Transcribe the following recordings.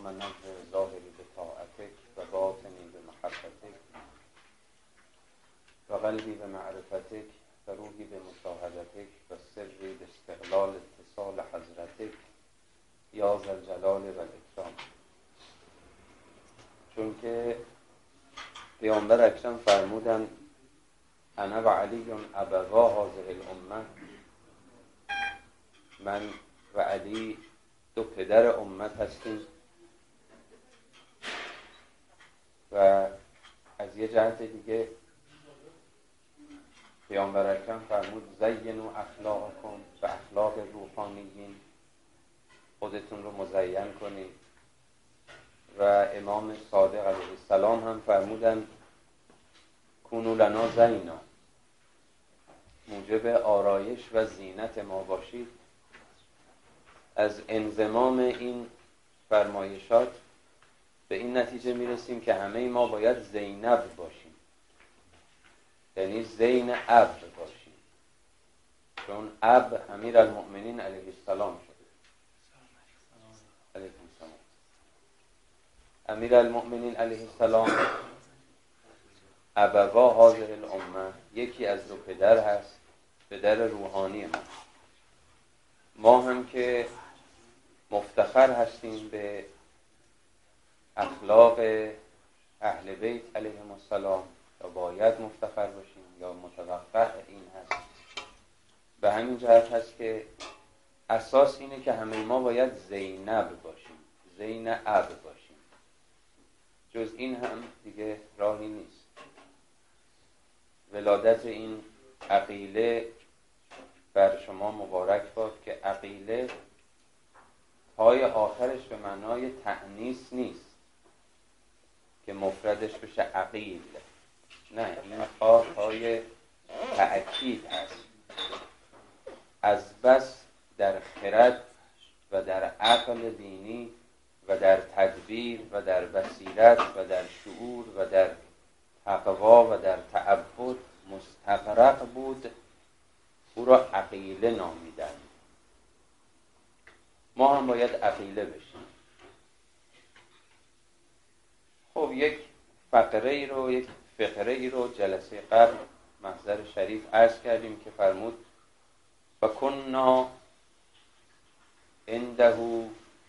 اللهم نظر ظاهری به طاعتک و باطنی به محبتک و قلبی به معرفتک و روحی به مشاهدتک و سری به استقلال اتصال حضرتک یا ذوالجلال و الاکرام. چون که پیامبر اکرم فرمودن انا و علی ابوا هذه الامه، من و علی دو پدر امت هستیم. و از یه جهت دیگه پیامبر اکرم فرمود زینوا اخلاقکم و اخلاق روحانیین، خودتون رو مزین کنید. و امام صادق علیه السلام هم فرمودن کونوا لنا زینا، موجب آرایش و زینت ما باشید. از انضمام این فرمایشات به این نتیجه میرسیم که همه ما باید زینب باشیم، یعنی زین اب باشیم، چون اب امیرالمؤمنین علیه السلام شد. علیکم السلام. امیرالمؤمنین علیه السلام ابوا هذه الامه، یکی از دو پدر هست، پدر روحانی ما هم که مفتخر هستیم به اخلاق اهل بیت علیهم السلام، یا باید مفتخر باشیم یا متوقع این هست. به همین جهت هست که اساس اینه که همه ما باید زینب باشیم، زینب باشیم. جز این هم دیگه راهی نیست. ولادت این عقیله بر شما مبارک باد که عقیله تای آخرش به معنای تأنیث نیست که مفردش بشه عقیل، نه، این تای تأکید هست. از بس در خرد و در عقل دینی و در تدبیر و در بصیرت و در شعور و در تقوا و در تعبد مستغرق بود، او را عقیله نامیدن. ما هم باید عقیله بشیم. خب یک فقره ای رو جلسه قبل محضر شریف عرض کردیم که فرمود و کنا عنده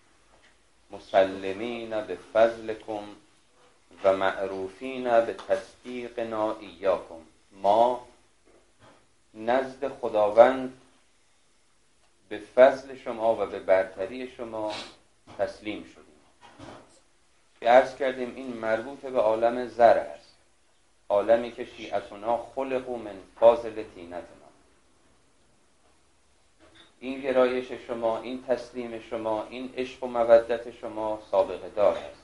مسلمین به فضلکم و معروفین به تصدیقنا ایاکم. ما نزد خداوند به فضل شما و به برتری شما تسلیم شدیم. که عرض کردیم این مربوط به عالم زر است، عالمی که شیعتنا خلقوا من فاضل طینتنا. این گرایش شما، این تسلیم شما، این عشق و مودت شما سابقه دار است.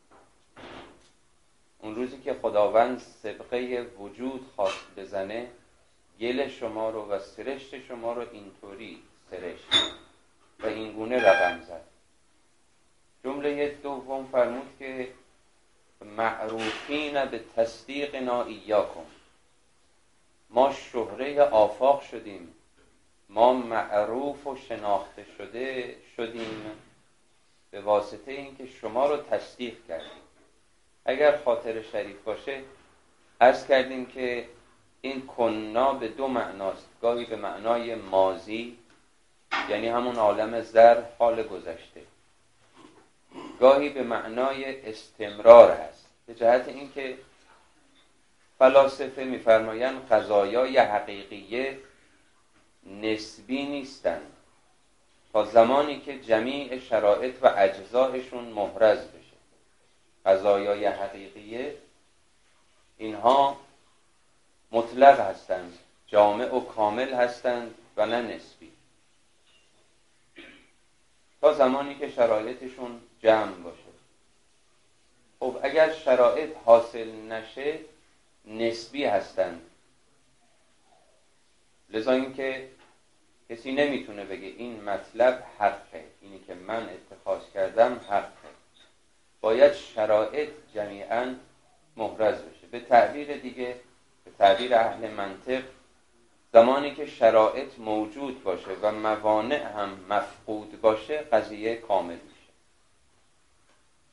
اون روزی که خداوند سبقه وجود خواست بزنه، گل شما رو و سرشت شما رو اینطوری سرشت و این گونه رقم زد. جمله دوم فرمود که معروفین به تصدیقنا ایاکم. ما شهره آفاق شدیم، ما معروف و شناخته شدیم به واسطه اینکه شما رو تصدیق کردیم. اگر خاطر شریف باشه عرض کردیم که این کنا به دو معناست. گاهی به معنای ماضی، یعنی همون عالم زر، حال گذشته. گاهی به معنای استمرار هست، به جهت اینکه فلاسفه می‌فرمایند قضایای حقیقیه نسبی نیستند تا زمانی که جمیع شرایط و اجزایشون محرز بشه. قضایای حقیقیه اینها مطلق هستند، جامع و کامل هستند و نه نسبی، تا زمانی که شرایطشون جمع باشه. خب اگر شرایط حاصل نشه نسبی هستند. لذا این که کسی نمیتونه بگه این مطلب حقه، اینی که من اتخاذ کردم حقه. باید شرایط جمیعاً محرز بشه. به تعبیر دیگه، به تعبیر اهل منطق، زمانی که شرایط موجود باشه و موانع هم مفقود باشه قضیه کامل میشه.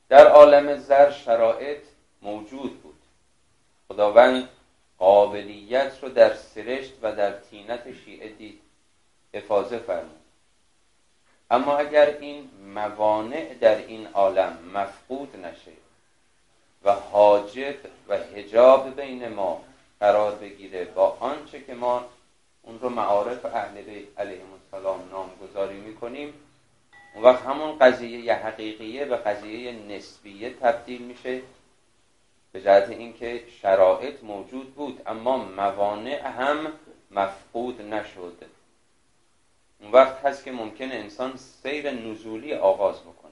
در عالم زر شرایط موجود بود. خداوند قابلیت رو در سرشت و در طینت شیعه دید، افاضه فرمود. اما اگر این موانع در این عالم مفقود نشه و حاجب و حجاب بین ما قرار بگیره با آنچه که ما اون رو معارف اهل بیت علیهم السلام نامگذاری میکنیم، اون وقت همون قضیه حقیقیه به قضیه نسبیه تبدیل میشه، به جهت اینکه شرایط موجود بود اما موانع هم مفقود نشد. اون وقت هست که ممکنه انسان سیر نزولی آغاز بکنه.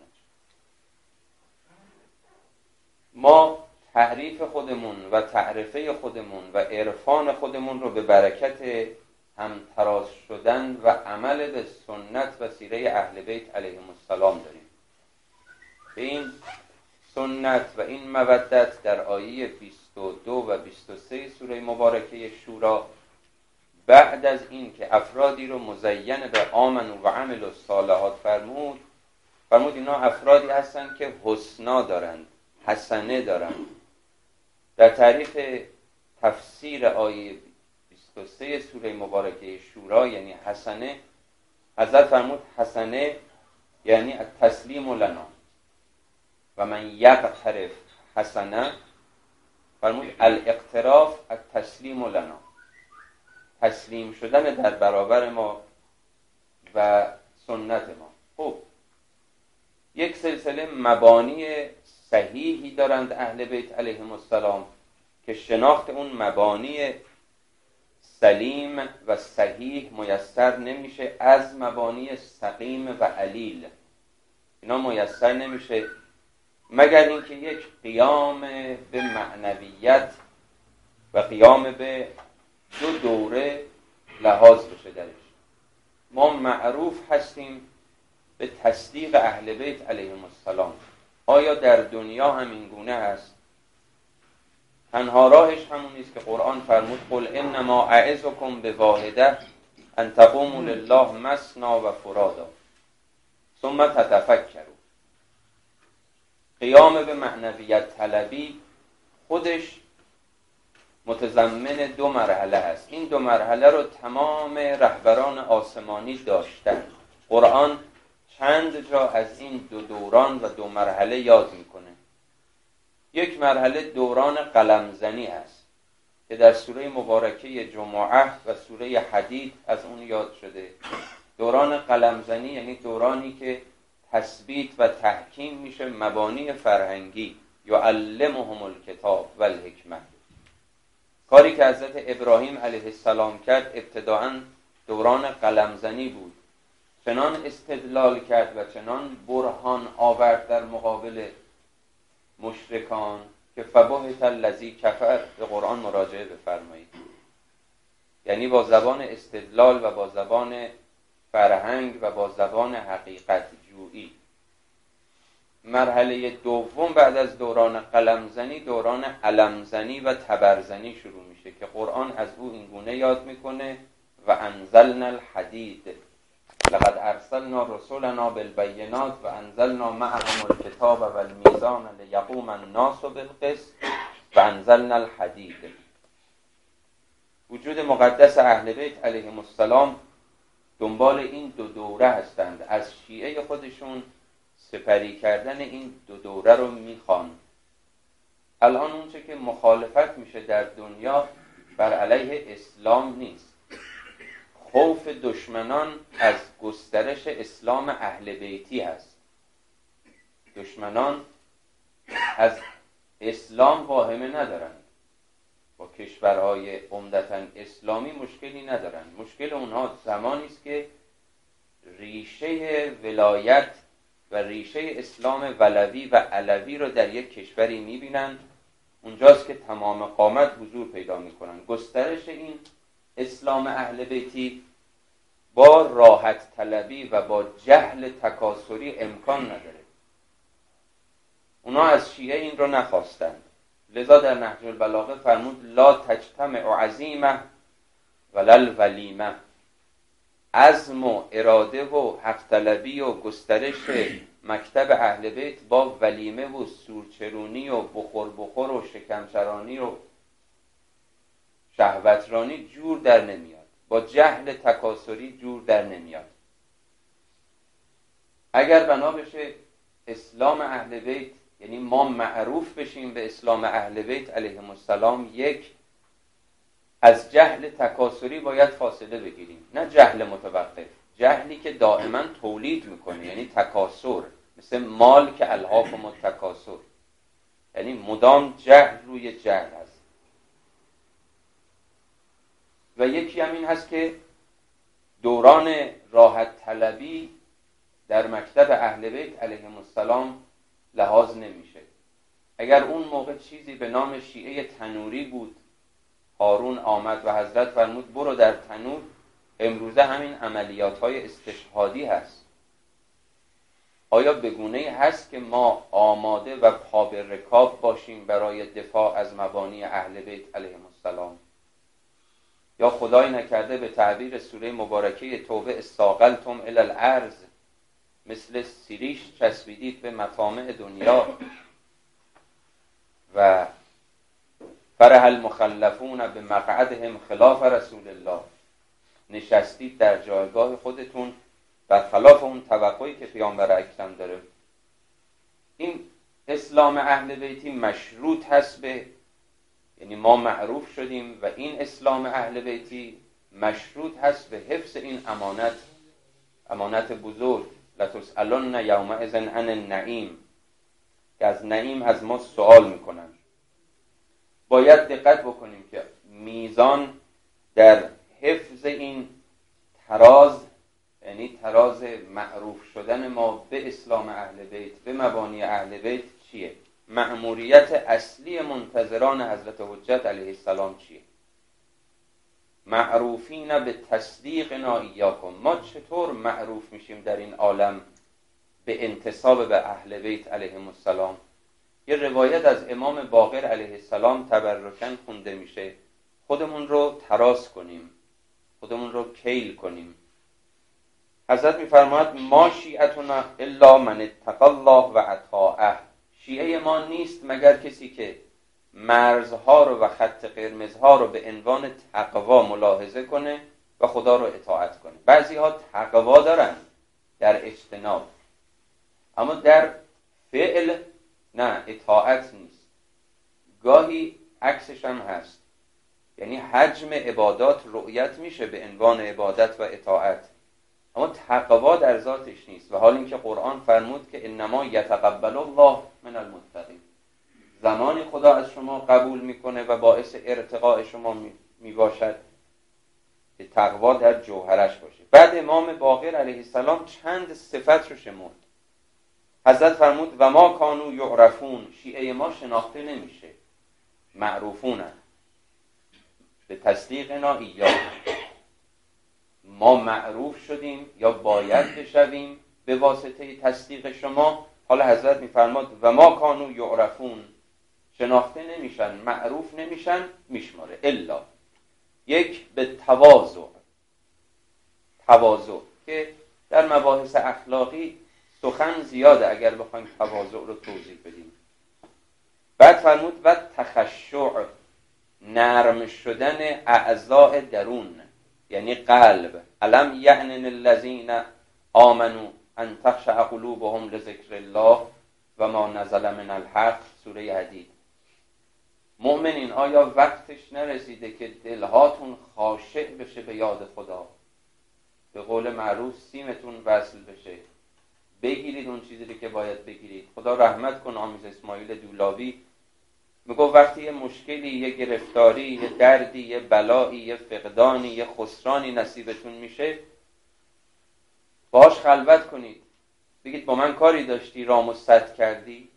ما تعریف خودمون و تعرفه خودمون و عرفان خودمون رو به برکت همتراز شدن و عمل به سنت و سیره اهل بیت علیهم السلام داریم. به این سنت و این مودت در آیه 22 و 23 سوره مبارکه شورا، بعد از این که افرادی رو مزین به آمنو و عملوا الصالحات فرمود اینا افرادی هستند که حسنا دارند، حسنه دارند. در تعریف تفسیر آیه 23 سوره مبارکه شورا یعنی حسنه، حضرت فرمود حسنه یعنی التسلیم لنا و من یقترف حسنه، فرمود الاقتراف التسلیم لنا، تسلیم شدن در برابر ما و سنت ما. خب یک سلسله مبانی صحیحی دارند اهل بیت علیهم السلام که شناخت اون مبانی سلیم و صحیح میسر نمیشه از مبانی سقیم و علیل. اینا میسر نمیشه مگر اینکه یک قیام به معنویت و قیام به دو دوره لحاظ بشه درش. ما معروف هستیم به تصدیق اهل بیت علیهم السلام. آیا در دنیا همین گونه هست؟ تنها راهش همون نیست که قرآن فرمود قل انما اعظکم بواحده ان تقوموا لله مثنی و فرادا ثم تتفکروا. قیام به معنویت طلبی خودش متضمن دو مرحله است. این دو مرحله رو تمام رهبران آسمانی داشتن. قرآن چند جا از این دو دوران و دو مرحله یاد میکنه. یک مرحله دوران قلمزنی است که در سوره مبارکه جمعه و سوره حدید از اون یاد شده. دوران قلمزنی یعنی دورانی که تثبیت و تحکیم میشه مبانی فرهنگی، یعلمهم الکتاب و الحکمه. کاری که حضرت ابراهیم علیه السلام کرد ابتداعاً دوران قلمزنی بود. چنان استدلال کرد و چنان برهان آورد در مقابل مشرکان که فبهت الذی کفر، به قرآن مراجعه بفرمایید. یعنی با زبان استدلال و با زبان فرهنگ و با زبان حقیقت جویی. مرحله دوم بعد از دوران قلمزنی دوران علمزنی و تبرزنی شروع میشه که قرآن از او این گونه یاد میکنه و انزلنا الحدید لقد ارسلنا رسولنا بالبینات و انزلنا معهم الکتاب و المیزان لیقوم الناس بالقسط و انزلنا الحدید. وجود مقدس اهل بیت علیهم السلام دنبال این دو دوره هستند. از شیعه خودشون سپری کردن این دو دوره رو میخوان. الان اونچه که مخالفت میشه در دنیا بر علیه اسلام نیست. خوف دشمنان از گسترش اسلام اهل بیتی هست. دشمنان از اسلام واهمه ندارند، با کشورهای عمدتاً اسلامی مشکلی ندارند. مشکل اونها زمانی است که ریشه ولایت و ریشه اسلام ولوی و علوی رو در یک کشوری میبینن، اونجاست که تمام قامت حضور پیدا میکنن. گسترش این اسلام اهل بیتی با راحت طلبی و با جهل تکاسری امکان نداره. اونا از شیعه این رو نخواستند. لذا در نهج البلاغه فرمود لا تجتمع عزیمه ولل ولیمه. عزم و اراده و حق طلبی و گسترش مکتب اهل بیت با ولیمه و سورچرونی و بخور و شکمچرانی و شهوترانی جور در نمیاد، با جهل تکاسری جور در نمیاد. اگر بنا بشه اسلام اهل بیت، یعنی ما معروف بشیم به اسلام اهل بیت علیهم السلام، یک، از جهل تکاسری باید فاصله بگیریم، نه جهل متوقف، جهلی که دائما تولید میکنه، یعنی تکاسر، مثل مال که الهاکم التکاسر، یعنی مدام جهل روی جهل هست. و یکی همین هست که دوران راحت طلبی در مکتب اهل بیت علیهم السلام لحاظ نمیشه. اگر اون موقع چیزی به نام شیعه تنوری بود، هارون آمد و حضرت فرمود برو در تنور، امروزه همین عملیات‌های استشهادی هست. آیا بگونه‌ای هست که ما آماده و پا به رکاب باشیم برای دفاع از مبانی اهل بیت علیهم السلام؟ یا خدای نکرده به تعبیر سوره مبارکه توبه استاقلتم الی الارض، مثل سیریش چسبیدید به مطامع دنیا و فرح المخلفون به مقعدهم خلاف رسول الله، نشستید در جایگاه خودتون برخلاف اون توقعی که پیامبر اکرم داره. این اسلام اهل بیتی مشروط هست به، یعنی ما معروف شدیم و این اسلام اهل بیتی مشروط هست به حفظ این امانت بزرگ. لتسألن یومئذ عن النعیم، که از نعیم از ما سوال میکنن. باید دقت بکنیم که میزان در حفظ این تراز، یعنی تراز معروف شدن ما به اسلام اهل بیت، به مبانی اهل بیت چیه؟ مأموریت اصلی منتظران حضرت حجت علیه السلام چیه؟ معروفین به تصدیقنا ایاکم، ما چطور معروف میشیم در این عالم به انتساب به اهل بیت علیهم السلام؟ یه روایت از امام باقر علیه السلام تبرکاً خونده میشه. خودمون رو تراز کنیم، خودمون رو کیل کنیم. حضرت میفرماید ما شیعتنا الا من اتقی الله و اطاعه، شیعه ما نیست مگر کسی که مرزها رو و خط قرمزها رو به عنوان تقوا ملاحظه کنه و خدا رو اطاعت کنه. بعضی ها تقوا دارن در اجتناب، اما در فعل نه، اطاعت نیست. گاهی عکسش هم هست، یعنی حجم عبادات رؤیت میشه به عنوان عبادت و اطاعت، اما تقوا در ذاتش نیست. و حال اینکه قرآن فرمود که انما یتقبل الله من المتقین، زمانی خدا از شما قبول میکنه و باعث ارتقاء شما میباشد که تقوا در جوهرش باشه. بعد امام باقر علیه السلام چند صفت رو شمرد. حضرت فرمود و ما کانوا یعرفون، شیعه ما شناخته نمیشه، معروفونن به تصدیقنا ایاکم، ما معروف شدیم یا باید بشویم به واسطه تصدیق شما. حالا حضرت میفرماد و ما کانوا یعرفون، شناخته نمیشن، معروف نمیشن، میشماره الا یک، به تواضع که در مباحث اخلاقی سخن زیاده اگر بخوایم تواضع رو توضیح بدیم. بعد فرمود و تخشع، نرم شدن اعضاء درون، یعنی قلب. الم یعن الذین آمنوا ان تخشع قلوبهم لذکر الله و ما نزل من الحق، سوره حدید. مؤمنین آیا وقتش نرسیده که دلهاتون خاشع بشه به یاد خدا؟ به قول معروف سیمتون وصل بشه، بگیرید اون چیزی که باید بگیرید. خدا رحمت کن آمیز اسماعیل دولاوی میگه وقتی یه مشکلی، یه گرفتاری، یه دردی، یه بلایی، یه فقدانی، یه خسرانی نصیبتون میشه، باهاش خلوت کنید، بگید با من کاری داشتی رامو سد کردی؟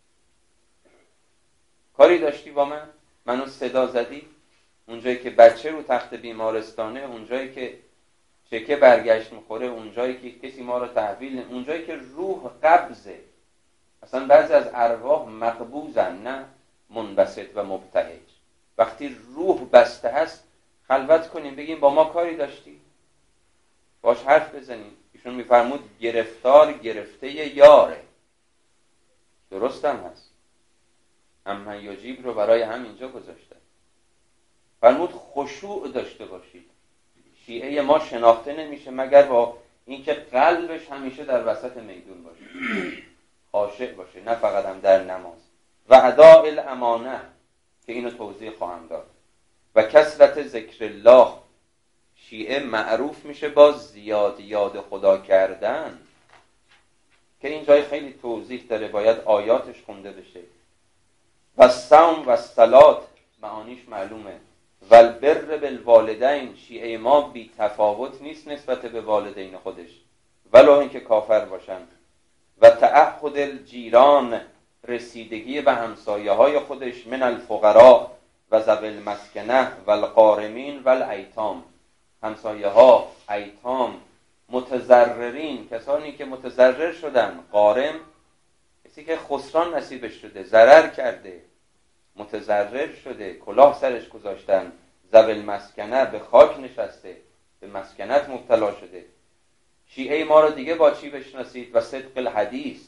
کاری داشتی با منو صدا زدی؟ اونجایی که بچه رو تخت بیمارستانه، اونجایی که چکه برگشت میخوره، اونجایی که کسی ما رو تحویل، اونجایی که روح قبضه. اصلا بعضی از ارواح مقبوضن، نه منبسط و مبتهج. وقتی روح بسته هست خلوت کنیم، بگیم با ما کاری داشتی، باش حرف بزنیم. ایشون میفرمود گرفتار گرفته یاره. درست هم هست. اما یجیب رو برای همینجا گذاشته. فرمود خشوع داشته باشید. شیعه ما شناخته نمیشه مگر با اینکه قلبش همیشه در وسط میدون باشه، خاشع باشه، نه فقط هم در نماز. و اداء الامانه که اینو توضیح خواهم داد. و کثرت ذکر الله، شیعه معروف میشه با زیاد یاد خدا کردن که این جای خیلی توضیح داره، باید آیاتش خونده بشه. و صوم و صلات معانیش معلومه. و البر بالوالدین، شیعه ما بی تفاوت نیست نسبت به والدین خودش ولو اینکه کافر باشن. و تعهد الجیران، رسیدگی به همسایه های خودش، من الفقراء و ذوی المسکنه و الغارمین و الایتام، همسایه ها، ایتام، متضررین، کسانی که متضرر شدن. غارم کسی که خسران نصیبش شده، ضرر کرده، متضرر شده، کلاه سرش گذاشتن. ذوی المسکنه، به خاک نشسته، به مسکنت مبتلا شده. شیعه ما رو دیگه با چی بشناسید؟ و صدق الحدیث،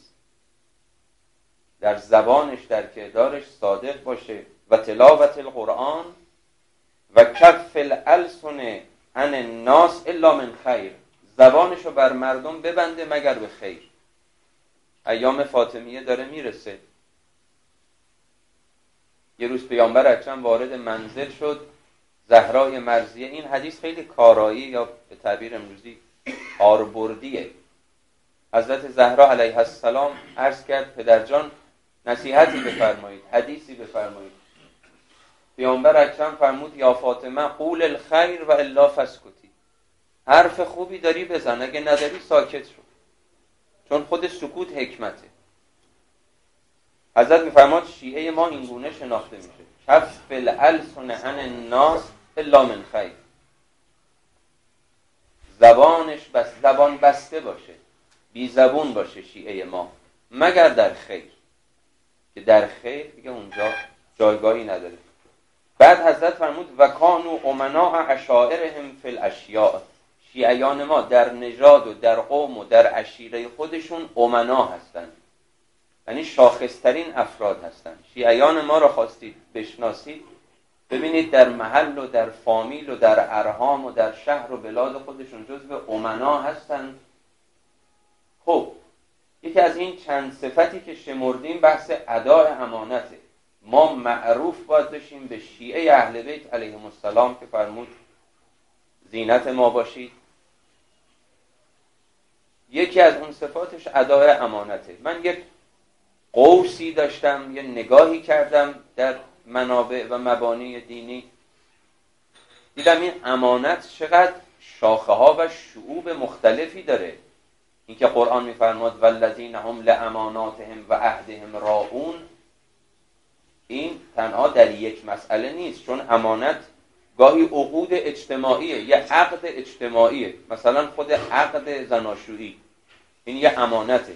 در زبانش، در کردارش صادق باشه. و تلاوت القرآن و کف الالسن عن الناس الا من خیر، زبانش رو بر مردم ببنده مگر به خیر. ایام فاطمیه داره میرسه. یه روز پیامبر اکرم وارد منزل شد، زهرای مرضیه. این حدیث خیلی کارایی یا به تعبیر امروزی آربردیه. حضرت زهرا علیه السلام عرض کرد پدرجان نصیحتی بفرمایید، حدیثی بفرمایید. پیامبر اکرم فرمود یا فاطمه قول الخیر و الا فسکتی، حرف خوبی داری بزن، اگه نداری ساکت شو، چون خود سکوت حکمته. حضرت میفرماد شیعه ما اینگونه شناخته میشه، کف الالسن عن الناس الا من خیر، زبانش زبان بسته باشه، بی زبون باشه شیعه ما مگر در خیر، که در خیر دیگه اونجا جایگاهی نداره. بعد حضرت فرمود و کانوا امناء عشائرهم فی الاشیاء، شیعیان ما در نژاد و در قوم و در عشیره خودشون امنا هستن، یعنی شاخصترین افراد هستن. شیعیان ما رو خواستید بشناسید، ببینید در محل و در فامیل و در ارحام و در شهر و بلاد خودشون جزو امنا هستن. خب یکی از این چند صفتی که شمردیم بحث اداء امانته. ما معروف باید بشیم به شیعه اهل بیت علیهم السلام که فرمود زینت ما باشید. یکی از اون صفاتش اداء امانته. من یک قوسی داشتم، یه نگاهی کردم در منابع و مبانی دینی، دیدم این امانت چقدر شاخه ها و شعوب مختلفی داره. اینکه قرآن میفرماد والذین هم لاماناتهم و عهدهم راعون، این تنها در یک مسئله نیست، چون امانت گاهی عقود اجتماعیه، یه عقد اجتماعیه، مثلا خود عقد زناشویی این یه امانته.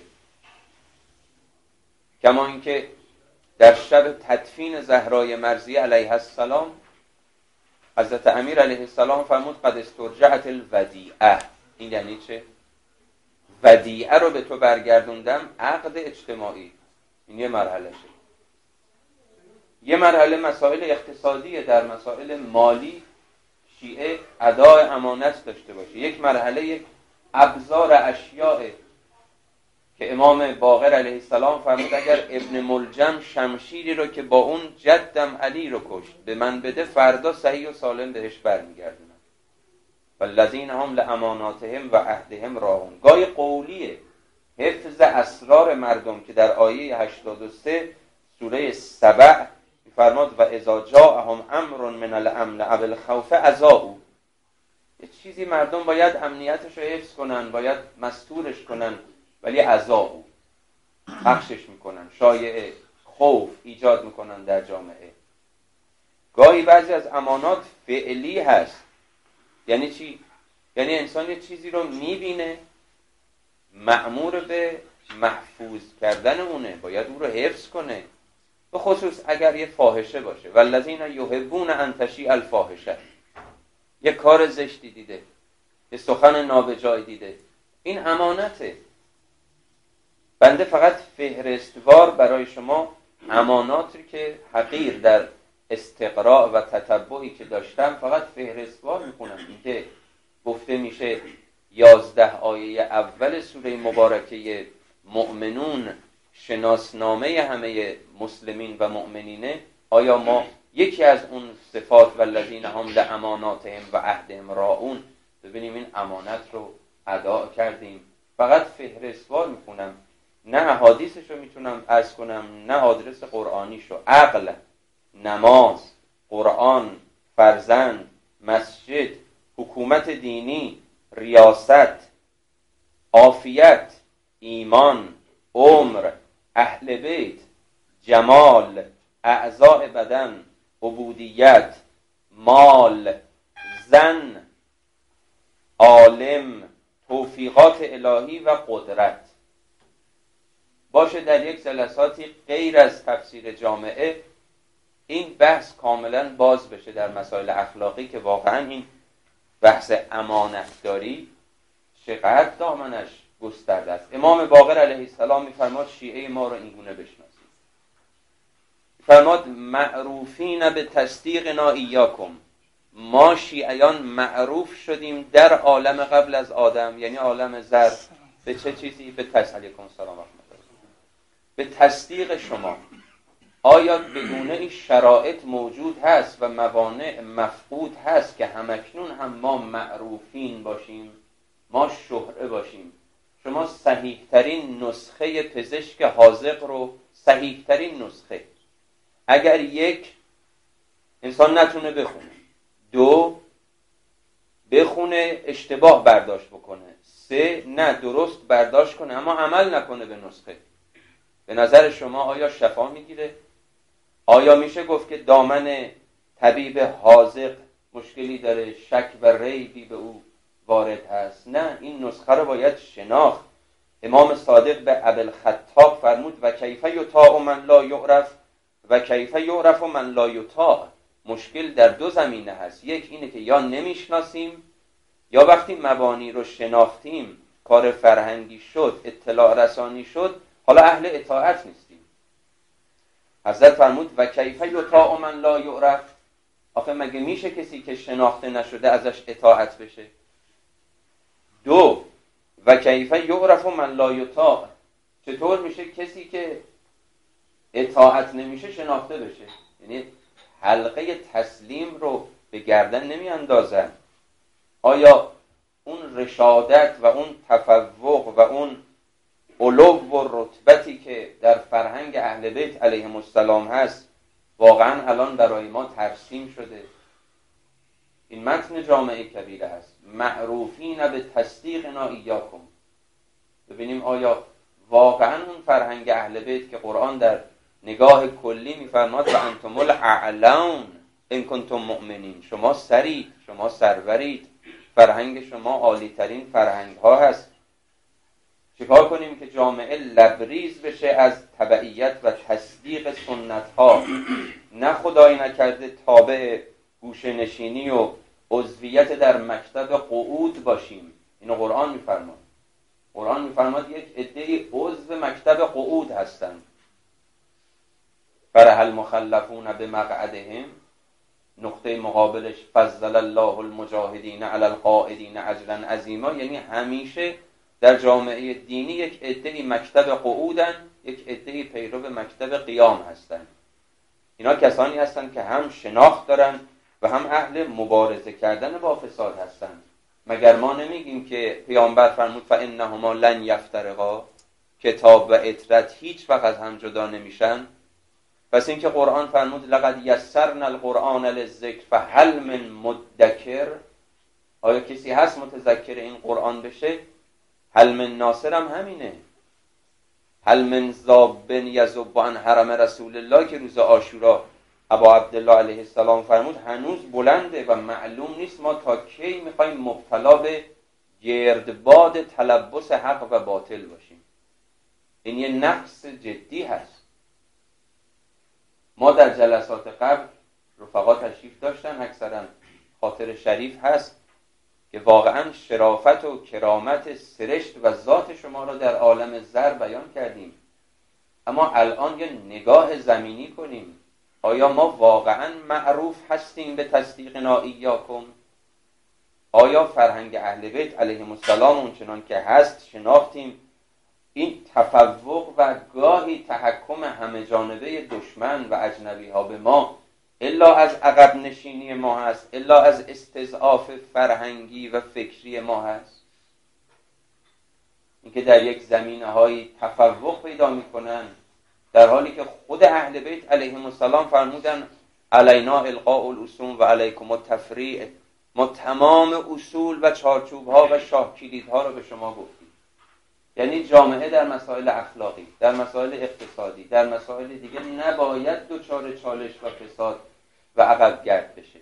کما اینکه در شب تدفین زهرای مرضیه علیه السلام حضرت امیر علیه السلام فرمود قد استرجعت الودیعه. این یعنی چه؟ ودیعه رو به تو برگردوندم، عقد اجتماعی. این یه مرحله شه. یه مرحله مسائل اقتصادیه، در مسائل مالی شیعه ادای امانت داشته باشه. یک مرحله یک ابزار اشیاء که امام باقر علیه السلام فرمود اگر ابن ملجم شمشیری رو که با اون جدم علی رو کشت به من بده، فردا صحیح و سالم بهش برمیگردونم. والذین هم لاماناتهم و عهدهم راعون. گاهی قولیه، حفظ اسرار مردم که در آیه 83 سوره سبع فرماد و اذا جاءهم امر من الامن او الخوف اذاعوا. یه چیزی مردم باید امنیتش رو حفظ کنن، باید مستورش کنن، ولی اذاعوا، پخشش میکنن، شایعه خوف ایجاد میکنن در جامعه. گاهی بعضی از امانات فعلی هست. یعنی چی؟ یعنی انسان یه چیزی رو میبینه، مأمور به محفوظ کردن اونه، باید اون رو حفظ کنه، به خصوص اگر یه فاحشه باشه. والذین یحبون ان تشیع الفاحشه، یه کار زشتی دیده، یه سخن نابجای دیده، این امانته. بنده فقط فهرستوار برای شما اماناتی که حقیر در استقراء و تتبعی که داشتم فقط فهرستوار میکنم. اینکه گفته میشه 11 آیه اول سوره مبارکه مؤمنون شناسنامه همه مسلمین و مؤمنینه، آیا ما یکی از اون صفات والذین هم لاماناتهم و عهدهم راعون، ببینیم این امانت رو ادا کردیم؟ فقط فهرستوار میکنم، نه احادیثش رو میتونم عرض کنم، نه آدرس قرآنیش رو. عقل، نماز، قرآن، فرزند، مسجد، حکومت دینی، ریاست، عافیت، ایمان، عمر، اهل بیت، جمال، اعضاء بدن، عبودیت، مال، زن، عالم، توفیقات الهی و قدرت. باشه در یک جلساتی غیر از تفسیر جامعه این بحث کاملا باز بشه در مسائل اخلاقی که واقعا این بحث امانتداری چقدر دامنش گسترده است. امام باقر علیه السلام میفرماد شیعه ما رو اینگونه بشناسید، فرماد معروفین به تصدیقنا ایاکم، ما شیعیان معروف شدیم در عالم قبل از آدم، یعنی عالم زر، به چه چیزی؟ به علیکم السلام و رحمت الله، به تصدیق شما. آیا بدون این شرایط موجود هست و موانع مفقود هست که همکنون هم ما معروفین باشیم، ما شهره باشیم؟ شما صحیح ترین نسخه پزشک حاذق رو، صحیح ترین نسخه، اگر یک انسان نتونه بخونه، دو بخونه اشتباه برداشت بکنه، سه نه درست برداشت کنه اما عمل نکنه به نسخه، به نظر شما آیا شفا میگیره؟ آیا میشه گفت که دامن طبیب حاذق مشکلی داره، شک و ریبی به او وارد هست؟ نه، این نسخه رو باید شناخت. امام صادق به ابوالخطاب فرمود و کیف یطاع من لا یعرف و کیف یعرف من لا یطاع. مشکل در دو زمینه هست، یک اینه که یا نمیشناسیم، یا وقتی مبانی رو شناختیم، کار فرهنگی شد، اطلاع رسانی شد، حالا اهل اطاعت نیستیم. حضرت فرمود و کیف یطاع من لا یعرف، آخه مگه میشه کسی که شناخته نشده ازش اطاعت بشه؟ دو و کیف یعرف من لا یطاع، چطور میشه کسی که اطاعت نمیشه شناخته بشه؟ یعنی حلقه تسلیم رو به گردن نمی اندازن. آیا اون رشادت و اون تفوق و اون علو و رتبتی که در فرهنگ اهل بیت علیهم السلام هست واقعا الان برای ما ترسیم شده؟ این متن جامعه کبیره هست، معروفین به تصدیقنا ایاکم. ببینیم آیا واقعا اون فرهنگ اهل بیت که قرآن در نگاه کلی میفرماد و انتم الاعلون ان کنتم مؤمنین، شما سرید، شما سرورید، فرهنگ شما عالی ترین فرهنگ ها هست. چیکار کنیم که جامعه لبریز بشه از تبعیت و تصدیق سنت ها، نه خدای نکرده تابع گوشه نشینی و عضویت در مکتب قعود باشیم؟ اینو قرآن میفرماد. قرآن میفرماد یک عده‌ای عضو مکتب قعود هستند. فرح المخلفون بمقعدهم، نقطه مقابلش فضل الله المجاهدین علی القاعدین اجرا عظیما، یعنی همیشه در جامعه دینی یک عده‌ای مکتب قعودن، یک عده‌ای پیرو مکتب قیام هستند. اینا کسانی هستند که هم شناخت دارن و هم اهل مبارزه کردن با فساد هستند. مگر ما نمیگیم که پیامبر فرمود فانهما لن یفترقا، کتاب و عترت هیچ وقت از هم جدا نمیشن؟ پس اینکه قرآن فرمود لقد یسرنا القرآن للذکر فهل من مدکر، آیا کسی هست متذکر این قرآن بشه؟ هل من ناصر هم همینه، هل من ذاب یذب عن حرم رسول الله که روز عاشورا ابا عبدالله علیه السلام فرمود هنوز بلنده و معلوم نیست ما تا کی میخوایم مبتلا به گردباد تلبس حق و باطل باشیم. این یه نقص جدی هست. ما در جلسات قبل رفقا تشریف داشتن، اکثرا خاطر شریف هست که واقعا شرافت و کرامت سرشت و ذات شما را در عالم زر بیان کردیم، اما الان یه نگاه زمینی کنیم. آیا ما واقعا معروف هستیم به تصدیقنا ایاکم؟ آیا فرهنگ اهل بیت علیهم السلام اونچنان که هست شناختیم؟ این تفوق و گاهی تحکم همه جانبه دشمن و اجنبی ها به ما الا از عقب نشینی ما هست، الا از استضعاف فرهنگی و فکری ما هست؟ اینکه در یک زمینه های تفوق پیدا میکنن، در حالی که خود اهل بیت علیهم السلام فرمودن علینا القاء الاصول و علیکم التفریع، ما تمام اصول و چارچوب ها و شاه کلید ها رو به شما گفتیم. یعنی جامعه در مسائل اخلاقی، در مسائل اقتصادی، در مسائل دیگه نباید دچار چالش و فساد و عقب گرد بشه.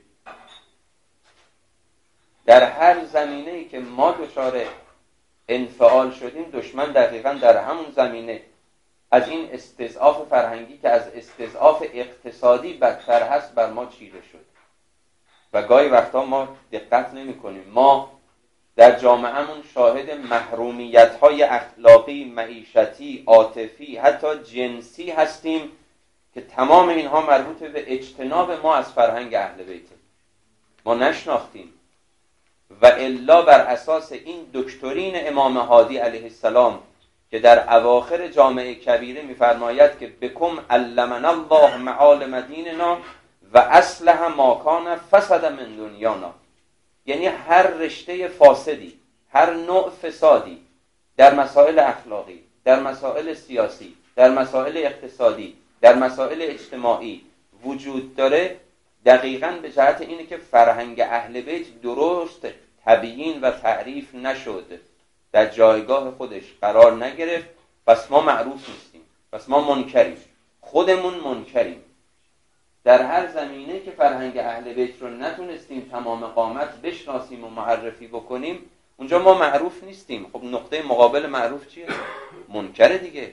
در هر زمینه‌ای که ما دچار انفعال شدیم، دشمن دقیقاً در همون زمینه از این استضعاف فرهنگی که از استضعاف اقتصادی بدتر هست بر ما چیره شد. و گاهی وقتا ما دقت نمی کنیم. ما در جامعهمون شاهد محرومیت‌های اخلاقی، معیشتی، عاطفی، حتی جنسی هستیم که تمام اینها مربوط به اجتناب ما از فرهنگ اهل بیته. ما نشناختیم و الا بر اساس این دکترین امام هادی علیه السلام که در اواخر جامعه کبیره می‌فرماید که بکم علمنا الله معالم دیننا و اصلح ما کان فسد من دنیانا، یعنی هر رشته فاسدی، هر نوع فسادی در مسائل اخلاقی، در مسائل سیاسی، در مسائل اقتصادی، در مسائل اجتماعی وجود داره، دقیقاً به جهت اینه که فرهنگ اهل بیت درست تبیین و تعریف نشد، در جایگاه خودش قرار نگرفت. پس ما معروف نیستیم، پس ما منکریم، خودمون منکریم. در هر زمینه که فرهنگ اهل بیت رو نتونستیم تمام قامت بشناسیم و معرفی بکنیم، اونجا ما معروف نیستیم. خب نقطه مقابل معروف چیه؟ منکر دیگه.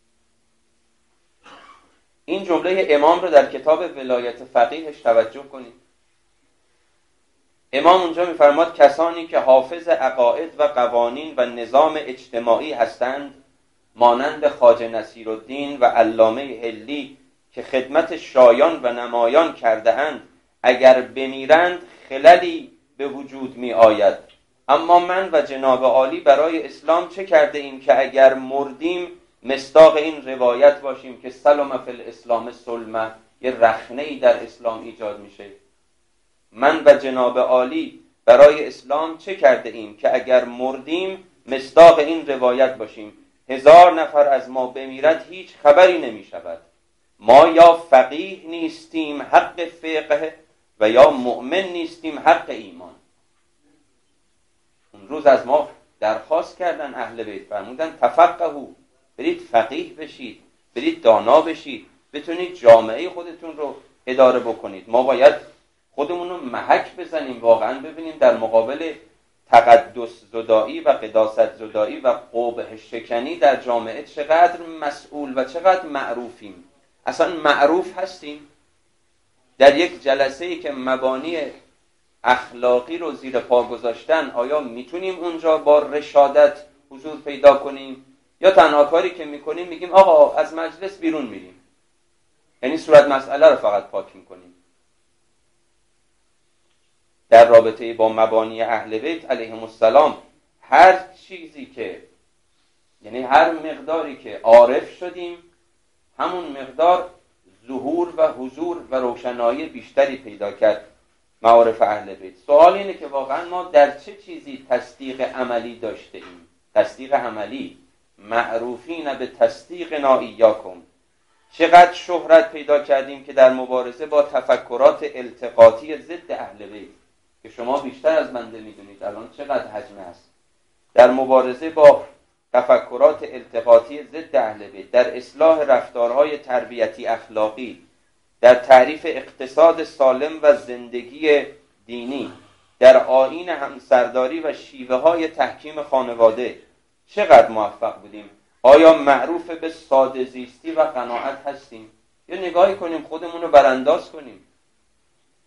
این جمله امام رو در کتاب ولایت فقیهش توجه کنید. امام اونجا می‌فرماد کسانی که حافظ عقاید و قوانین و نظام اجتماعی هستند، مانند خواجه نصیرالدین و علامه حلی که خدمت شایان و نمایان کرده اند، اگر بمیرند خللی به وجود می آید. اما من و جناب عالی برای اسلام چه کرده ایم که اگر مردیم مصداق این روایت باشیم که سلم فی الاسلام سلمه، یه رخنه‌ای در اسلام ایجاد میشه. من و جناب عالی برای اسلام چه کرده ایم که اگر مردیم مصداق این روایت باشیم 1000 نفر از ما بمیرد هیچ خبری نمی شود. ما یا فقیه نیستیم حق فقه و یا مؤمن نیستیم حق ایمان. اون روز از ما درخواست کردن اهل بیت، فرمودن تفقهوا، برید فقیه بشید، برید دانا بشید، بتونید جامعه خودتون رو اداره بکنید. ما باید خودمون رو محک بزنیم، واقعا ببینیم در مقابل تقدس زدایی و قداست زدایی و قبح شکنی در جامعه چقدر مسئول و چقدر معروفیم. اصلا معروف هستیم؟ در یک جلسه‌ای که مبانی اخلاقی رو زیر پا گذاشتن، آیا میتونیم اونجا با رشادت حضور پیدا کنیم؟ یا تنها کاری که میکنیم میگیم آقا از مجلس بیرون میریم، یعنی صورت مسئله رو فقط پاک میکنیم. در رابطه با مبانی اهل بیت علیهم السلام هر چیزی که، یعنی هر مقداری که عارف شدیم، همون مقدار ظهور و حضور و روشنایی بیشتری پیدا کرد معارف اهل بیت. سوال اینه که واقعا ما در چه چیزی تصدیق عملی داشته ایم؟ تصدیق عملی، معروفین به تصدیقنا ایاکم. چقدر شهرت پیدا کردیم که در مبارزه با تفکرات التقاطی ضد اهل بیت که شما بیشتر از بنده میدونید الان چقدر حجم هست، در مبارزه با تفکرات التقاطی ضد اهل بیت، در اصلاح رفتارهای تربیتی اخلاقی، در تعریف اقتصاد سالم و زندگی دینی، در آیین همسرداری و شیوه های تحکیم خانواده چقدر موفق بودیم؟ آیا معروف به ساده زیستی و قناعت هستیم؟ یا نگاهی کنیم خودمون رو برانداز کنیم.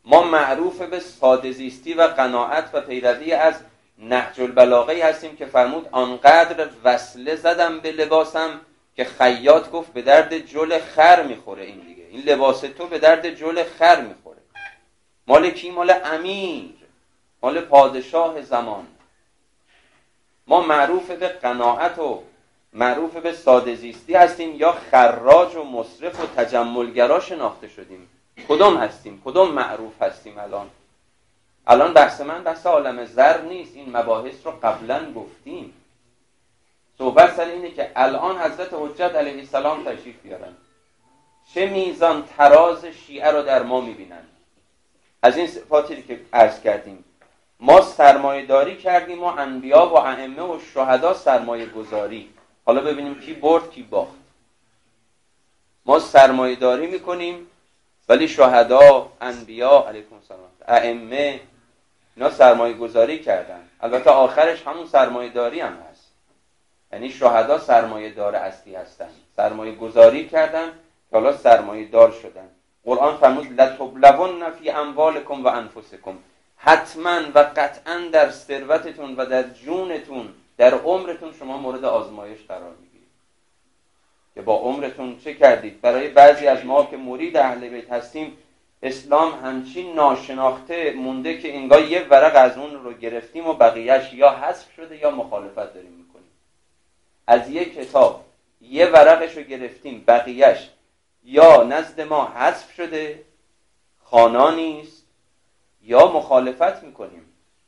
ما معروف به ساده زیستی و قناعت و پیروی از نهج البلاغه هستیم که فرمود آنقدر وصله زدم به لباسم که خیاط گفت به درد جل خر میخوره. این دیگه این لباس تو به درد جل خر میخوره. مال کی؟ مال امیر، مال پادشاه زمان. ما معروف به قناعت و معروف به ساده زیستی هستیم یا خراج و مصرف و تجملگرا شناخته شدیم؟ کدوم هستیم؟ کدوم معروف هستیم؟ الان بحث من بحث عالم زر نیست. این مباحث رو قبلا گفتیم. صحبت سر اینه که الان حضرت حجت علیه السلام تشریف بیارن، چه میزان تراز شیعه رو در ما میبینن. از این صفاتی که عرض کردیم، ما سرمایه داری کردیم و انبیا و ائمه و شهدا سرمایه گذاری. حالا ببینیم کی برد کی باخت. ما سرمایه داری میکنیم ولی شهدا، انبیا علیکم السلام، ائمه، اینا سرمایه گذاری کردن. البته آخرش همون سرمایه داری هم هست، یعنی شهدا سرمایه دار اصلی هستن، سرمایه گذاری کردن که حالا سرمایه دار شدن. قرآن فرمود لتبلون فی اموالکم و انفسکم، حتما و قطعا در ثروتتون و در جونتون، در عمرتون شما مورد آزمایش قرار میگیرید. که با عمرتون چه کردید؟ برای بعضی از ما که مرید اهل بیت هستیم، اسلام همچین ناشناخته مونده که انگار یه ورق از اون رو گرفتیم و بقیهش یا حذف شده یا مخالفت داریم میکنیم. از یک کتاب یه ورقش رو گرفتیم، بقیهش یا نزد ما حذف شده، خوانا نیست، یا مخالفت میکنیم.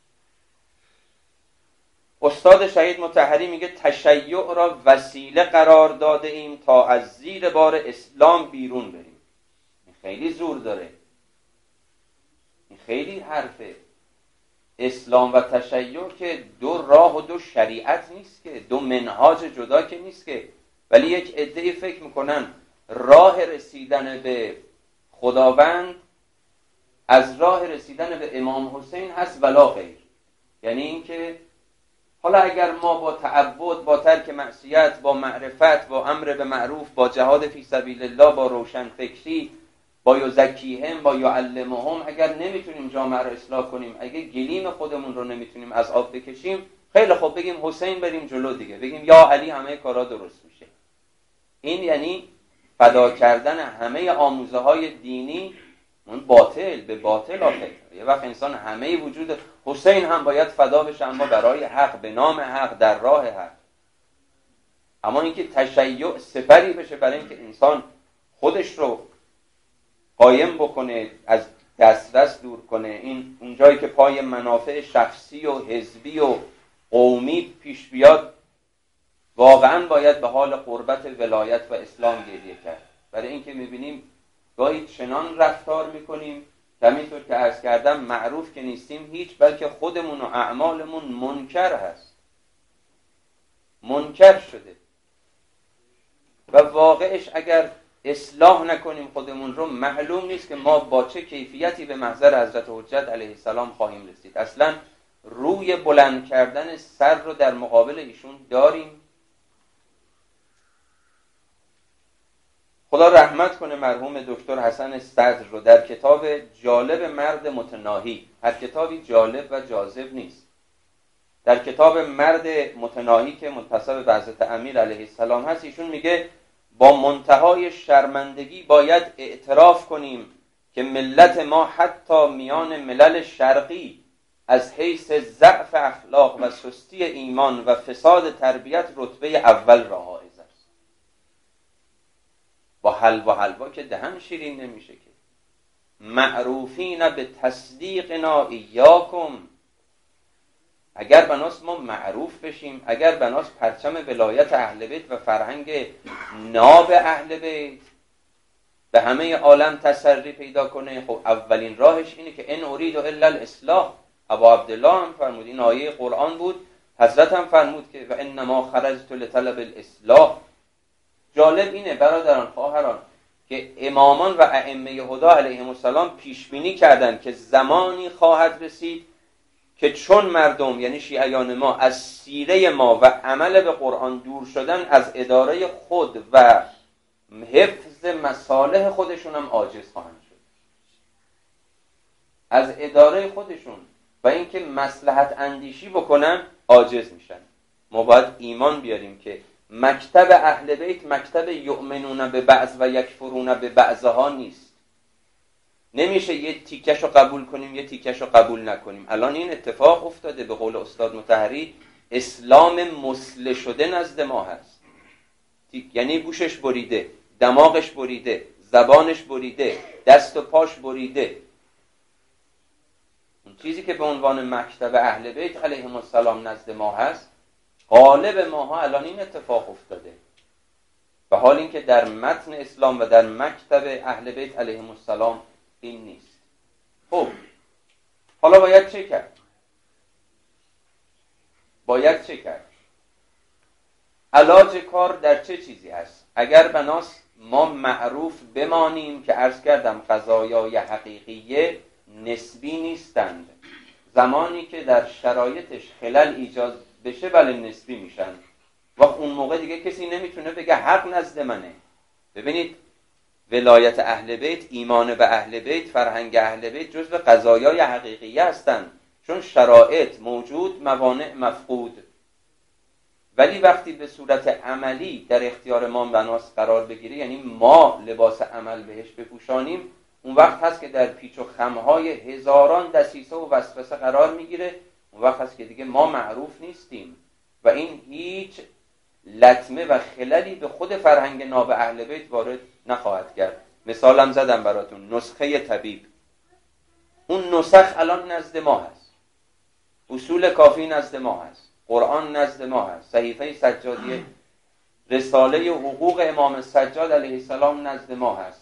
استاد شهید مطهری میگه تشیع را وسیله قرار داده ایم تا از زیر بار اسلام بیرون بریم. این خیلی زور داره، این خیلی حرفه. اسلام و تشیع که دو راه و دو شریعت نیست که، دو منهاج جدا که نیست که، ولی یک عده‌ای فکر میکنن راه رسیدن به خداوند از راه رسیدن به امام حسین هست ولا غیر. یعنی این که حالا اگر ما با تعبد، با ترک معصیت، با معرفت، با امر به معروف، با جهاد فی سبیل الله، با روشن فکری، با یزکیهم، با یعلمهم، اگر نمیتونیم جامعه رو اصلاح کنیم، اگر گلیم خودمون رو نمیتونیم از آب بکشیم، خیلی خوب بگیم حسین بریم جلو دیگه، بگیم یا علی همه کارا درست میشه. این یعنی فدا کردن همه آموزه های دینی اون باطل به باطل. آخه یه وقت انسان همه وجود حسین هم باید فدا بشه، اما برای حق، به نام حق، در راه حق. اما اینکه تشیع سپری بشه برای اینکه انسان خودش رو قایم بکنه، از دسترس دور کنه، این اونجایی که پای منافع شخصی و حزبی و قومی پیش بیاد، واقعا باید به حال قربت ولایت و اسلام گریه کرد. برای اینکه میبینیم گاهی چنان رفتار میکنیم که همینطور که عرض کردم معروف که نیستیم هیچ، بلکه خودمون و اعمالمون منکر هست، منکر شده. و واقعش اگر اصلاح نکنیم خودمون رو، معلوم نیست که ما با چه کیفیتی به محضر حضرت حجت علیه السلام خواهیم رسید. اصلا روی بلند کردن سر رو در مقابل ایشون داریم. خدا رحمت کنه مرحوم دکتر حسن صدر رو در کتاب جالب مرد متناهی، هر کتابی جالب و جاذب نیست، در کتاب مرد متناهی که منتسب به حضرت امیر علیه السلام هست، ایشون میگه با منتهای شرمندگی باید اعتراف کنیم که ملت ما حتی میان ملل شرقی از حیث ضعف اخلاق و سستی ایمان و فساد تربیت رتبه اول را حائز است. با حلوا که دهن شیرین نمیشه که. معروفین به تصدیقنا ایاکم، اگر بناس ما معروف بشیم، اگر بناس پرچم ولایت اهل بیت و فرهنگ ناب اهل بیت به همه عالم تسری پیدا کنه، خب اولین راهش اینه که ان ارید الا الاصلاح. ابا عبدالله هم فرمود، این آیه قرآن بود، حضرت هم فرمود که و انما خرجت لطلب الاصلاح. جالب اینه برادران خواهران که امامان و ائمه هدا علیهم السلام پیش بینی کردند که زمانی خواهد رسید که چون مردم یعنی شیعیان ما از سیره ما و عمل به قرآن دور شدن، از اداره خود و حفظ مصالح خودشون هم عاجز خواهند شد. از اداره خودشون و اینکه مصلحت اندیشی بکنن عاجز میشن. ما باید ایمان بیاریم که مکتب اهل بیت مکتب یؤمنون به بعض و یکفرون به بعضها نیست. نمیشه یه تیکش رو قبول کنیم یه تیکش رو قبول نکنیم. الان این اتفاق افتاده، به قول استاد مطهری اسلام مسله شده نزد ما هست. یعنی گوشش بریده، دماغش بریده، زبانش بریده، دست و پاش بریده. اون چیزی که به عنوان مکتب اهل بیت علیهم السلام نزد ما هست، غالب ماها الان این اتفاق افتاده، و حال این که در متن اسلام و در مکتب اهل بیت علیهم السلام این نیست. خب حالا باید چه کرد؟ علاج کار در چه چیزی هست؟ اگر بناست ما معروف بمانیم که عرض کردم قضایای حقیقیه نسبی نیستند. زمانی که در شرایطش خلل ایجاد بشه بله نسبی میشن و اون موقع دیگه کسی نمیتونه بگه حق نزد منه. ببینید ولایت اهل بیت، ایمان به اهل بیت، فرهنگ اهل بیت جزو قضایای حقیقیه هستند، چون شرایط موجود، موانع مفقود. ولی وقتی به صورت عملی در اختیار ما بناس قرار بگیره، یعنی ما لباس عمل بهش بپوشانیم، اون وقت هست که در پیچ و خمهای هزاران دسیسه و وسوسه قرار میگیره. اون وقت هست که دیگه ما معروف نیستیم و این هیچ لطمه و خللی به خود فرهنگ ناب اهل بیت وارد نخواهد کرد. مثالم زدم براتون، نسخه طبیب، اون نسخ الان نزد ما هست، اصول کافی نزد ما هست، قرآن نزد ما هست، صحیفه سجادیه، رساله حقوق امام سجاد علیه السلام نزد ما هست،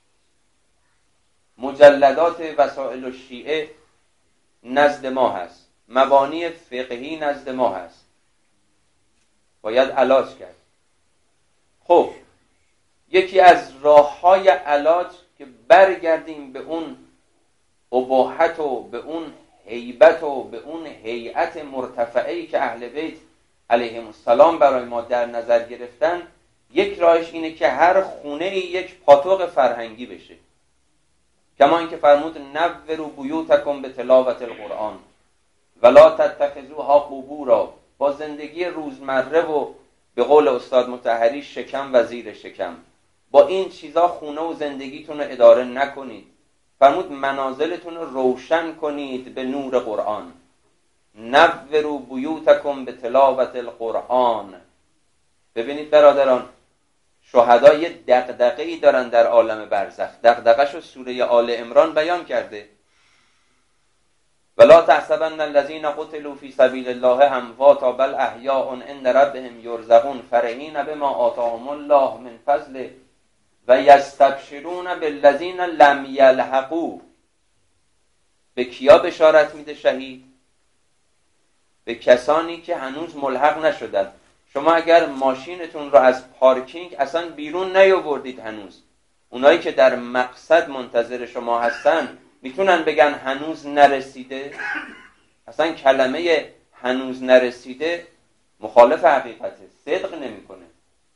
مجلدات وسائل الشیعه نزد ما هست، مبانی فقهی نزد ما هست. باید علاج کرد. خب یکی از راه‌های علاج که برگردیم به اون اباحت و به اون هیبت و به اون هیئت مرتفعه‌ای که اهل بیت علیهم السلام برای ما در نظر گرفتن، یک راهش اینه که هر خونه یک پاتوق فرهنگی بشه. کما اینکه فرمود نوروا بیوتکم بتلاوت القرآن ولا تتخذوها قبورا. با زندگی روزمره و به قول استاد مطهری شکم و زیر شکم، با این چیزا خونه و زندگیتون رو اداره نکنید. فرمود منازلتون رو روشن کنید به نور قرآن. نوروا بیوتکم بتلاوت القرآن. ببینید برادران، شهدا یه دغدغه‌ای دارن در عالم برزخ. دغدغه‌شو سوره آل عمران بیان کرده. ولا تحسبن الذين قتلوا في سبيل الله امواتا بل احیاء عند ربهم یرزقون فرحین بما آتاهم الله من فضله و یستبشرون بالذین لم یلحقوا. به کیا بشارت میده شهید؟ به کسانی که هنوز ملحق نشدن. شما اگر ماشینتون رو از پارکینگ اصلا بیرون نیاوردید هنوز، اونایی که در مقصد منتظر شما هستن میتونن بگن هنوز نرسیده؟ اصلا کلمه هنوز نرسیده مخالف حقیقته، صدق نمیکنه.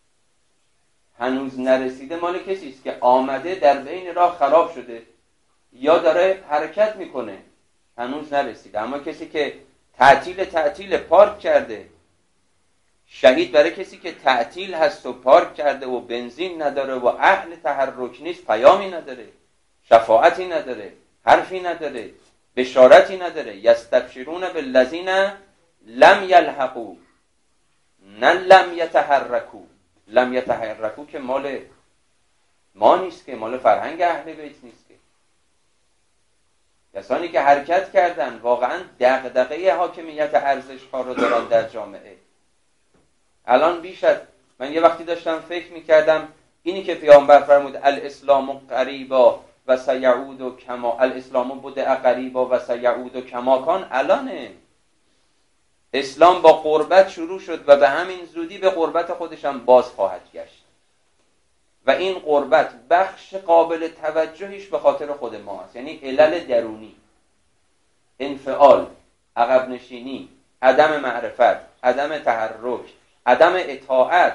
هنوز نرسیده مال کسی است که آمده در بین راه خراب شده یا داره حرکت میکنه، هنوز نرسیده. اما کسی که تعطیل پارک کرده، شهید برای کسی که تعطیل هست و پارک کرده و بنزین نداره و اهل تحرک نیست، پیامی نداره، شفاعتی نداره، حرفی نداره، بشارتی نداره. یستبشرون بالذین لم یلحقوا، نه لم یتحرکوا. لم یتحرکوا که مال ما نیست، که مال فرهنگ اهل بیت نیست. که کسانی که حرکت کردن واقعا دغدغه حاکمیت ارزش ها رو دارن در جامعه. الان بیش از من یه وقتی داشتم فکر میکردم اینی که پیامبر فرمود الاسلام قریبا و سیعود کما، الاسلام بدأ قریبا و سیعود کما کان. الانه اسلام با قربت شروع شد و به همین زودی به قربت خودش هم باز خواهد گشت. و این قربت بخش قابل توجهیش به خاطر خود ما است. یعنی علل درونی، انفعال، عقب نشینی، عدم معرفت، عدم تحرک، عدم اطاعت.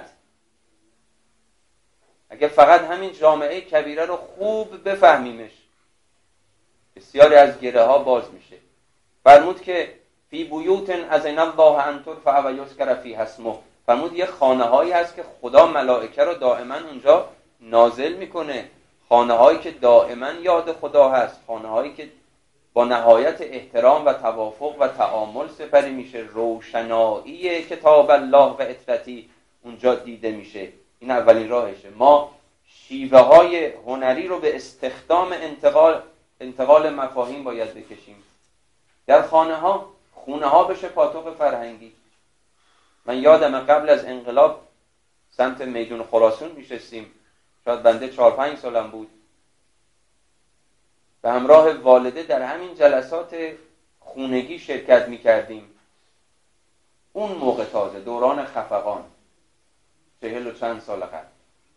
اگه فقط همین جامعه کبیره رو خوب بفهمیمش، بسیاری از گره ها باز میشه. فرمود که فی بیوت اذن الله ان ترفع و یذکر فیها اسمه، فرمود یه خانه هایی هست که خدا ملائکه رو دائما اونجا نازل میکنه، خانه هایی که دائما یاد خدا هست، خانه هایی که با نهایت احترام و توافق و تعامل سپری میشه، روشنایی کتاب الله و اطرتی اونجا دیده میشه. این اولین راهشه. ما شیوه های هنری رو به استخدام انتقال مفاهیم باید بکشیم. در خانه ها بشه پاتوق فرهنگی. من یادم قبل از انقلاب سمت میدون خراسان میشستیم، شاید بنده 4-5 سالم بود، به همراه والده در همین جلسات خونگی شرکت میکردیم. اون موقع تازه دوران خفقان 40 و چند سال قبل.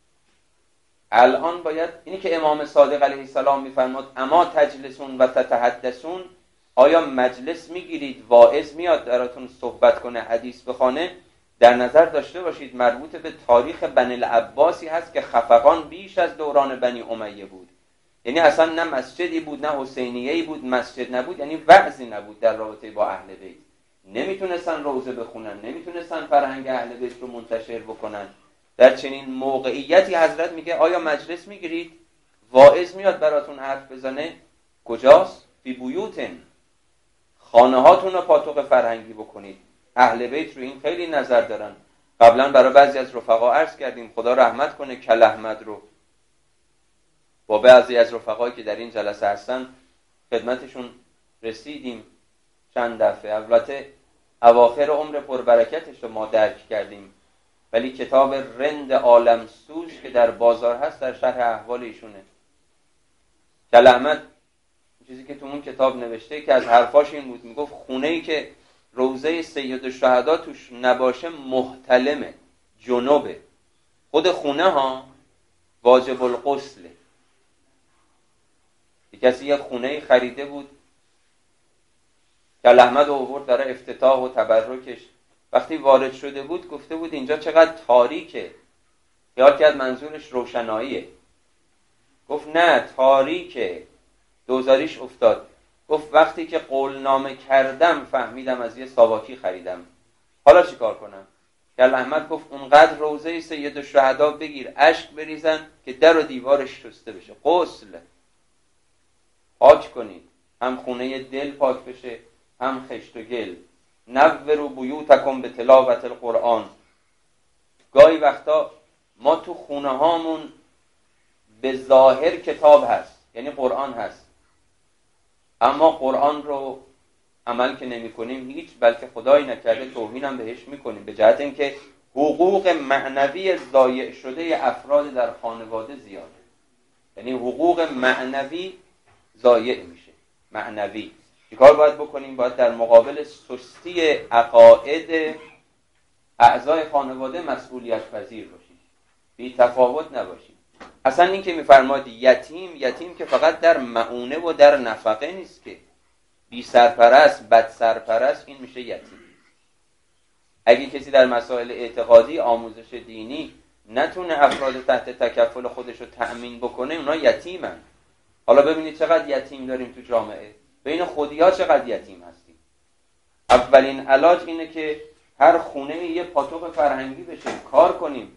الان باید اینی که امام صادق علیه السلام میفرماد اما تجلسون و تتحدثون، آیا مجلس میگیرید واعظ میاد براتون صحبت کنه، حدیث بخونه، در نظر داشته باشید مربوط به تاریخ بنی العباسی هست که خفقان بیش از دوران بنی امیه بود. یعنی اصلا نه مسجدی بود نه حسینیه‌ای بود، مسجد نبود، یعنی وعظی نبود در رابطه با اهل بیت. نمیتونستن روزه بخونن، نمیتونستن فرهنگ اهل بیت رو منتشر بکنن. در چنین موقعیتی حضرت میگه آیا مجلس میگیرید؟ واعظ میاد براتون حرف بزنه؟ کجاست؟ فی بیوتن، خانه هاتون رو پاتوق فرهنگی بکنید. اهل بیت رو این خیلی نظر دارن. قبلا برای بعضی از رفقا عرض کردیم، خدا رحمت کنه کل احمد رو، با بعضی از رفقایی که در این جلسه هستن خدمتشون رسیدیم چند دفعه. البته اواخر عمر پربرکتش رو ما درک کردیم، ولی کتاب رند عالم سوز که در بازار هست در شرح احوال ایشونه. کل احمد چیزی که تو اون کتاب نوشته که از حرفاش این بود، میگفت خونه‌ای که روضه سید الشهدا توش نباشه محتلمه، جنوبه. خود خونه ها واجب الغسله. کسی یه خونه خریده بود، کل احمد آورد برای افتتاح و تبرکش. وقتی وارد شده بود گفته بود اینجا چقدر تاریکه. خیال کرد منظورش روشناییه. گفت نه تاریکه. دوزاریش افتاد. گفت وقتی که قولنامه کردم فهمیدم از یه ساواکی خریدم، حالا چی کار کنم؟ کل احمد گفت اونقدر روضه سید الشهدا بگیر، اشک بریزن که در و دیوارش شسته بشه، غسل پاک کنید، هم خونه دل پاک بشه هم خشت و گل. نوروا بیوتکم به تلاوت القرآن. گاهی وقتا ما تو خونه هامون به ظاهر کتاب هست، یعنی قرآن هست، اما قرآن رو عمل که نمی کنیم هیچ، بلکه خدایی نکرده توهین هم بهش میکنیم، به جهت اینکه حقوق معنوی ضایع شده افراد در خانواده زیاده. یعنی حقوق معنوی ضایع میشه. معنوی چیکار باید بکنیم؟ باید در مقابل سستی عقاید اعضای خانواده مسئولیت پذیر باشیم، بی تفاوت نباشیم. اصلا این که میفرماد یتیم که فقط در مؤونه و در نفقه نیست، که بی سرپرست بد سرپرست این میشه یتیم. اگه کسی در مسائل اعتقادی آموزش دینی نتونه افراد تحت تکفل خودش رو تأمین بکنه، اونا یتیمن. حالا ببینید چقدر یتیم داریم تو جامعه، بین خودی‌ها چقدر یتیم هستیم. اولین علاج اینه که هر خونه یه پاتوق فرهنگی بشه، کار کنیم.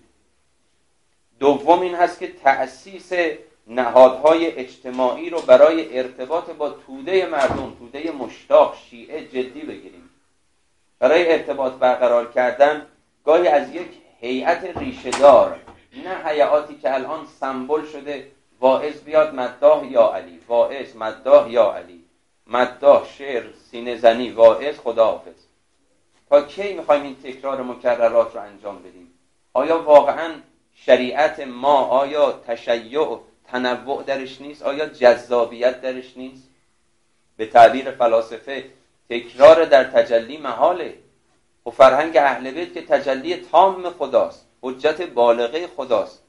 دوم این هست که تأسیس نهادهای اجتماعی رو برای ارتباط با توده مردم، توده مشتاق شیعه جدی بگیریم. برای ارتباط برقرار کردن گاهی از یک هیئت ریشه‌دار، نه هیئاتی که الان سمبل شده واعظ بیاد مداح یا علی، واعظ مداح یا علی، مداح شعر سینه زنی، واعظ خداحافظ. تا کی میخوایم این تکرار مکررات رو انجام بدیم؟ آیا واقعا شریعت ما، آیا تشیع تنوع درش نیست؟ آیا جذابیت درش نیست؟ به تعبیر فلاسفه تکرار در تجلی محاله. و فرهنگ اهل بیت که تجلی تام خداست، حجت بالغه خداست،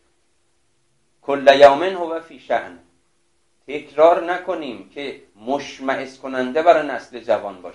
کل یوم هو فی شأن. تکرار نکنیم که مشمئز کننده برای نسل جوان باشه.